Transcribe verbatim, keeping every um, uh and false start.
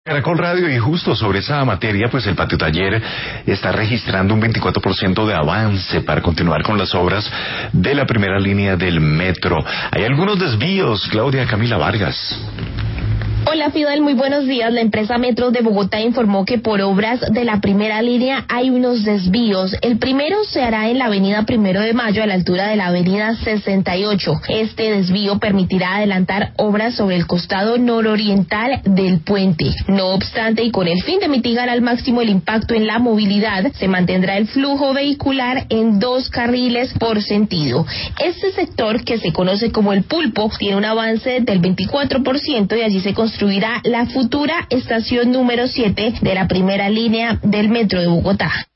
Caracol Radio, y justo sobre esa materia, pues el Patio Taller está registrando un veinticuatro por ciento de avance para continuar con las obras de la primera línea del metro. Hay algunos desvíos, Claudia Camila Vargas. Hola Fidel, muy buenos días. La empresa Metro de Bogotá informó que por obras de la primera línea hay unos desvíos. El primero se hará en la avenida Primero de Mayo, a la altura de la avenida sesenta y ocho. Este desvío permitirá adelantar obras sobre el costado nororiental del puente. No obstante, y con el fin de mitigar al máximo el impacto en la movilidad, se mantendrá el flujo vehicular en dos carriles por sentido. Este sector, que se conoce como el Pulpo, tiene un avance del veinticuatro por ciento y allí se construirá construirá la futura estación número siete de la primera línea del Metro de Bogotá.